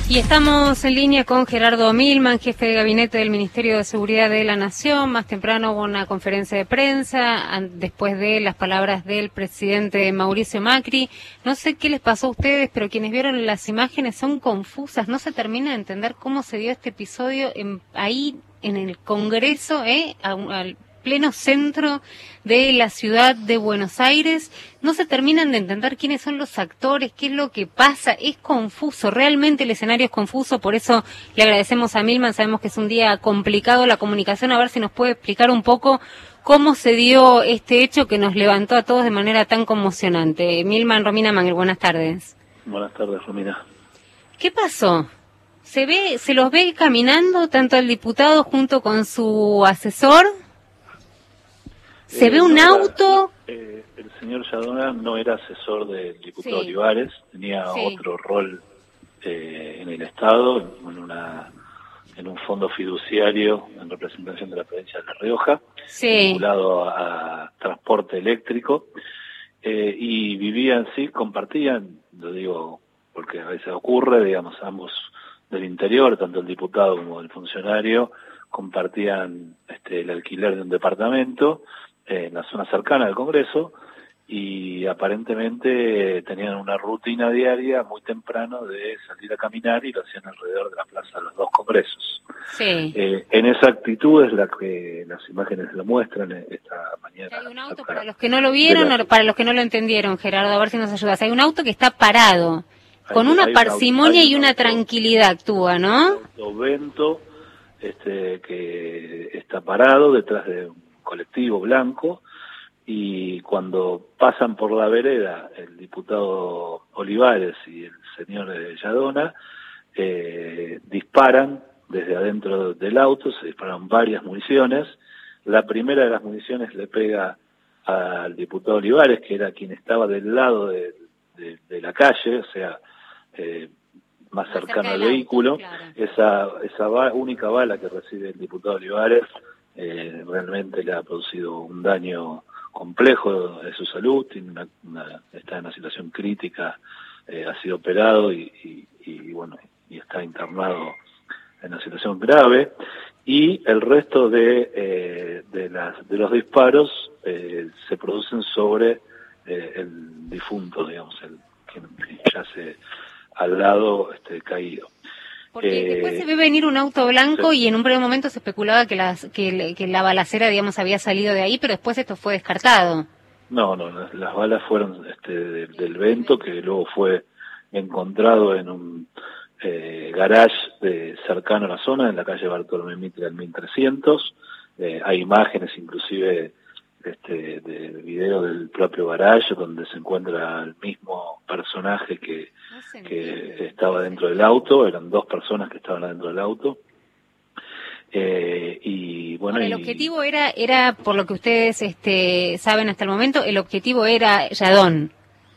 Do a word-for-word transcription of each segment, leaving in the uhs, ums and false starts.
Y estamos en línea con Gerardo Milman, jefe de gabinete del Ministerio de Seguridad de la Nación. Más temprano hubo una conferencia de prensa después de las palabras del presidente Mauricio Macri. No sé qué les pasó a ustedes, pero quienes vieron las imágenes son confusas. No se termina de entender cómo se dio este episodio en, ahí en el Congreso, ¿eh? A, al pleno centro de la ciudad de Buenos Aires. No se terminan de entender quiénes son los actores, qué es lo que pasa. Es confuso, realmente el escenario es confuso. Por eso le agradecemos a Milman. Sabemos que es un día complicado la comunicación. A ver si nos puede explicar un poco cómo se dio este hecho que nos levantó a todos de manera tan conmocionante. Milman, Romina Mangel, buenas tardes. Buenas tardes, Romina. ¿Qué pasó? ¿Se ve, se los ve caminando tanto al diputado junto con su asesor? ¿Se eh, ve un no auto? Era, eh, el señor Yadona no era asesor del diputado Sí. Olivares, tenía Sí. otro rol eh, en el Estado, en, una, en un fondo fiduciario en representación de la provincia de La Rioja, Sí. vinculado a, a transporte eléctrico, eh, y vivían, sí, compartían, lo digo porque a veces ocurre, digamos, ambos del interior, tanto el diputado como el funcionario, compartían este, el alquiler de un departamento en la zona cercana al Congreso y aparentemente tenían una rutina diaria muy temprano de salir a caminar y lo hacían alrededor de la plaza de los dos congresos. Sí. Eh, en esa actitud es la que las imágenes lo muestran esta mañana. Hay un auto, para los que no lo vieron la... o para los que no lo entendieron, Gerardo, a ver si nos ayudas. Hay un auto que está parado, hay, con una hay parsimonia un, y una auto, tranquilidad actúa, ¿no? Un Vento este, que está parado detrás de un colectivo blanco, y cuando pasan por la vereda el diputado Olivares y el señor Yadona, eh, disparan desde adentro del auto, se disparan varias municiones. La primera de las municiones le pega al diputado Olivares, que era quien estaba del lado de, de, de la calle, o sea, eh, más cercano al vehículo. Auto, claro. Esa, esa ba única bala que recibe el diputado Olivares eh, realmente le ha producido un daño complejo de su salud, tiene una, una, está en una situación crítica, eh, ha sido operado y, y, y bueno, y está internado en una situación grave, y el resto de, eh, de, las, de los disparos eh, se producen sobre eh, el difunto, digamos, el que yace al lado este, caído. Porque eh, después se ve venir un auto blanco sí. Y en un primer momento se especulaba que, las, que, que la balacera, digamos, había salido de ahí, pero después esto fue descartado. No, no, las, las balas fueron este, de, del Vento, que luego fue encontrado en un eh, garage de, cercano a la zona, en la calle Bartolomé Mitre al mil trescientos. Eh, hay imágenes inclusive este, de video del propio garage donde se encuentra el mismo personaje que, no que estaba dentro del auto. Eran dos personas que estaban dentro del auto. Eh, y bueno, Ahora, el y... objetivo era, era por lo que ustedes este, saben hasta el momento, el objetivo era Yadón.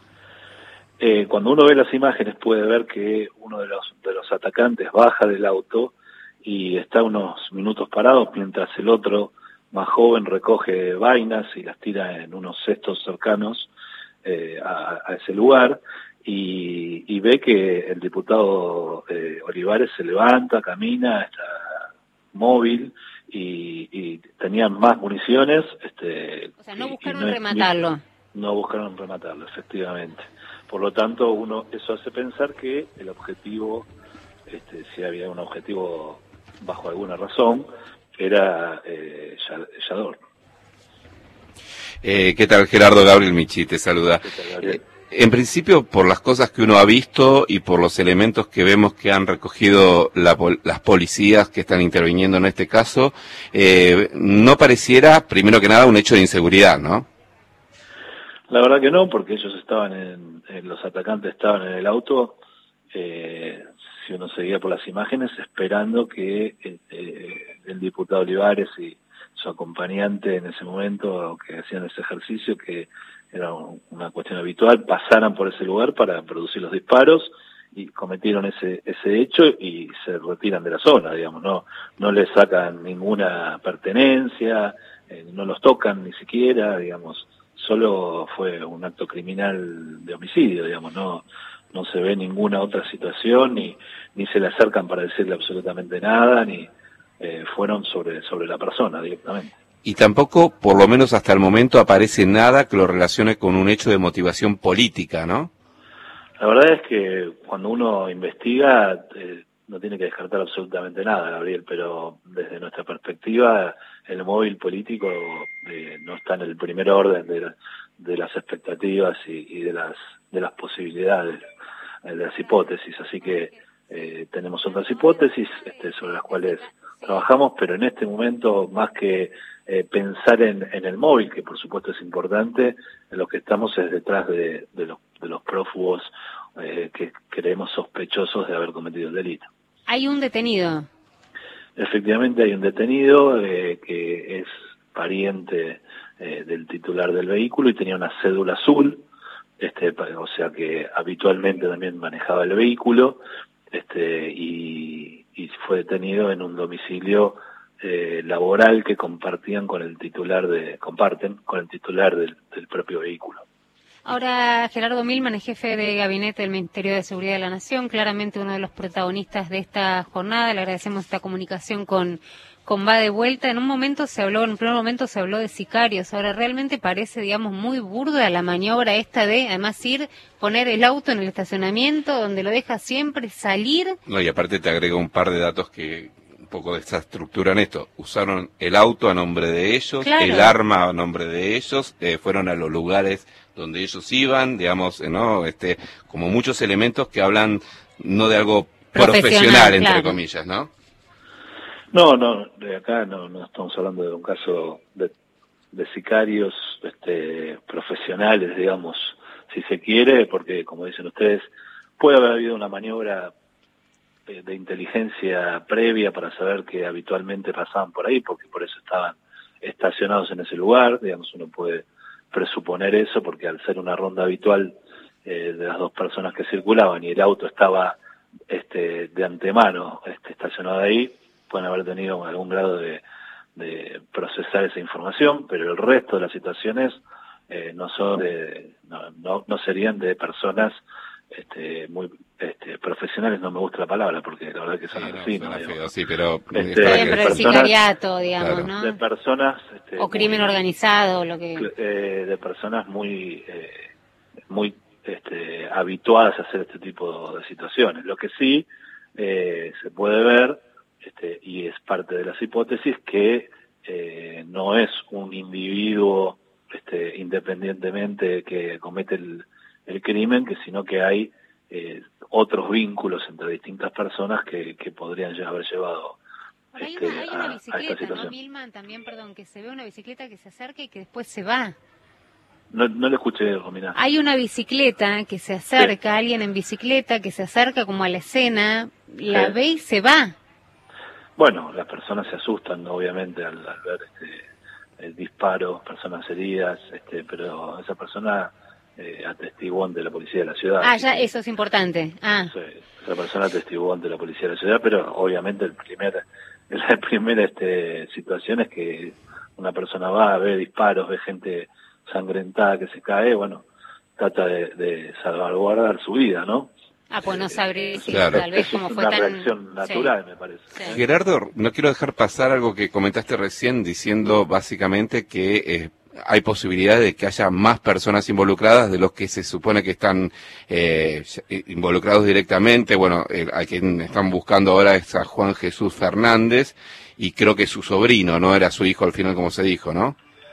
Eh, cuando uno ve las imágenes puede ver que uno de los, de los atacantes baja del auto y está unos minutos parados mientras el otro, más joven, recoge vainas y las tira en unos cestos cercanos eh, a, a ese lugar, y, y ve que el diputado eh, Olivares se levanta, camina, está móvil y, y tenían más municiones. Este, o sea, no y, buscaron y no, rematarlo. No buscaron rematarlo, efectivamente. Por lo tanto, uno eso hace pensar que el objetivo, este, si había un objetivo bajo alguna razón, era eh, Yador. Eh, ¿Qué tal, Gerardo? Gabriel Michi te saluda. ¿Qué tal, Gabriel? Eh, en principio, por las cosas que uno ha visto y por los elementos que vemos que han recogido la, las policías que están interviniendo en este caso, eh, no pareciera, primero que nada, un hecho de inseguridad, ¿no? La verdad que no, porque ellos estaban en, en los atacantes estaban en el auto, eh, si uno seguía por las imágenes, esperando que eh, el diputado Olivares y su acompañante en ese momento, que hacían ese ejercicio, que era un, una cuestión habitual, pasaran por ese lugar para producir los disparos, y cometieron ese ese hecho y se retiran de la zona, digamos, no no les sacan ninguna pertenencia, eh, no los tocan ni siquiera, digamos. Solo fue un acto criminal de homicidio, digamos, no no se ve ninguna otra situación, ni ni se le acercan para decirle absolutamente nada, ni eh, fueron sobre, sobre la persona directamente. Y tampoco, por lo menos hasta el momento, aparece nada que lo relacione con un hecho de motivación política, ¿no? La verdad es que cuando uno investiga eh, no tiene que descartar absolutamente nada, Gabriel, pero desde nuestra perspectiva el móvil político eh, no está en el primer orden de, la, de las expectativas y, y de las de las posibilidades, de las hipótesis, así que eh, tenemos otras hipótesis este, sobre las cuales trabajamos, pero en este momento más que eh, pensar en, en el móvil, que por supuesto es importante, en lo que estamos es detrás de, de, los, de los prófugos eh, que creemos sospechosos de haber cometido el delito. Hay un detenido. Efectivamente hay un detenido eh, que es pariente eh, del titular del vehículo y tenía una cédula azul, este, o sea que habitualmente también manejaba el vehículo, este, y, y fue detenido en un domicilio eh, laboral que compartían con el titular de, comparten con el titular del, del propio vehículo. Ahora, Gerardo Milman es jefe de gabinete del Ministerio de Seguridad de la Nación, claramente uno de los protagonistas de esta jornada. Le agradecemos esta comunicación con, con Va de Vuelta. En un momento se habló, en un primer momento se habló de sicarios. Ahora realmente parece, digamos, muy burda la maniobra esta de, además, ir, poner el auto en el estacionamiento, donde lo deja siempre, salir. No, y aparte te agrego un par de datos que un poco desestructuran esto. Usaron el auto a nombre de ellos, claro, el arma a nombre de ellos, eh, fueron a los lugares donde ellos iban, digamos, ¿no? Este, como muchos elementos que hablan no de algo profesional, profesional entre claro. comillas, ¿no? No, no, de acá no, no estamos hablando de un caso de, de sicarios este, profesionales, digamos, si se quiere, porque como dicen ustedes, puede haber habido una maniobra de, de inteligencia previa para saber que habitualmente pasaban por ahí, porque por eso estaban estacionados en ese lugar, digamos, uno puede presuponer eso, porque al ser una ronda habitual eh, de las dos personas que circulaban y el auto estaba este, de antemano este, estacionado ahí, pueden haber tenido algún grado de, de procesar esa información, pero el resto de las situaciones eh, no son de, no, no, no serían de personas este, muy este, profesionales, no me gusta la palabra porque la verdad que son sí, así, no, ¿no? Feo, sí, pero este, siempre el sicariato, digamos, claro, ¿no? De personas este, o crimen muy, organizado, lo que eh, de personas muy eh, muy este, habituadas a hacer este tipo de situaciones. Lo que sí eh, se puede ver este, y es parte de las hipótesis que eh, no es un individuo este, independientemente que comete el el crimen, que sino que hay eh, otros vínculos entre distintas personas que, que podrían ya haber llevado hay este, una, hay una a, bicicleta, a esta situación. ¿No, Milman? También, perdón, que se ve una bicicleta que se acerca y que después se va. No, no le escuché, Romina. Hay una bicicleta que se acerca, sí. alguien en bicicleta que se acerca como a la escena, la sí. ve y se va. Bueno, las personas se asustan, obviamente, al, al ver este, el disparo, personas heridas, este, pero esa persona Eh, atestiguó ante la policía de la ciudad. Ah, ya, eso es importante. Ah. Sí, esa persona atestiguó ante la policía de la ciudad, pero obviamente el primer, la primera este, situación es que una persona va, ve disparos, ve gente sangrentada que se cae, bueno, trata de, de salvaguardar su vida, ¿no? Ah, pues no sabré si claro. tal vez como fue una tan... reacción natural, sí. me parece. Sí. ¿eh? Gerardo, no quiero dejar pasar algo que comentaste recién, diciendo básicamente que eh, hay posibilidad de que haya más personas involucradas de los que se supone que están eh, involucrados directamente. Bueno, eh, a quien están buscando ahora es a Juan Jesús Fernández, y creo que su sobrino, ¿no? Era su hijo al final, como se dijo, ¿no?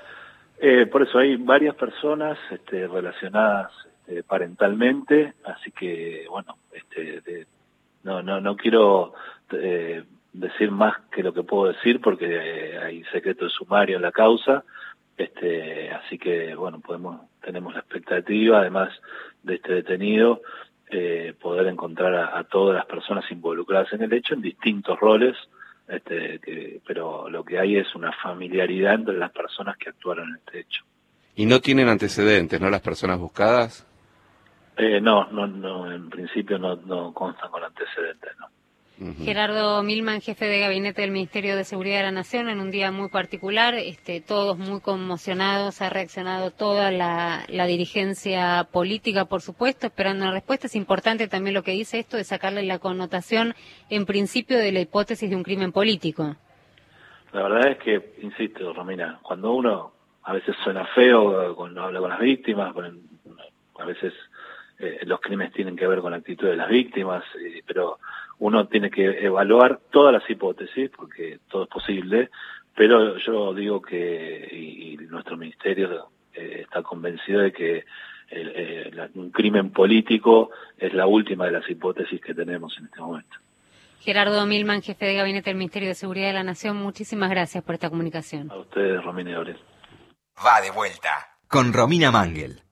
Eh, por eso hay varias personas este, relacionadas este, parentalmente, así que, bueno, este, de, no, no, no quiero eh, decir más que lo que puedo decir porque eh, hay secreto de sumario en la causa. Este, así que, bueno, podemos tenemos la expectativa, además de este detenido, eh, poder encontrar a, a todas las personas involucradas en el hecho en distintos roles, este, que, pero lo que hay es una familiaridad entre las personas que actuaron en este hecho. ¿Y no tienen antecedentes, no, las personas buscadas? Eh, no, no, no, en principio no, no constan con antecedentes, no. Uh-huh. Gerardo Milman, jefe de gabinete del Ministerio de Seguridad de la Nación, en un día muy particular, este, todos muy conmocionados, ha reaccionado toda la, la dirigencia política, por supuesto, esperando una respuesta. Es importante también lo que dice esto de sacarle la connotación, en principio, de la hipótesis de un crimen político. La verdad es que, insisto, Romina, cuando uno a veces suena feo cuando habla con las víctimas, con, a veces eh, los crímenes tienen que ver con la actitud de las víctimas, eh, pero uno tiene que evaluar todas las hipótesis, porque todo es posible, pero yo digo que, y, y nuestro ministerio eh, está convencido de que el, eh, la, un crimen político es la última de las hipótesis que tenemos en este momento. Gerardo Milman, jefe de gabinete del Ministerio de Seguridad de la Nación, muchísimas gracias por esta comunicación. A ustedes, Romina y Gabriel. Va de vuelta con Romina Mangel.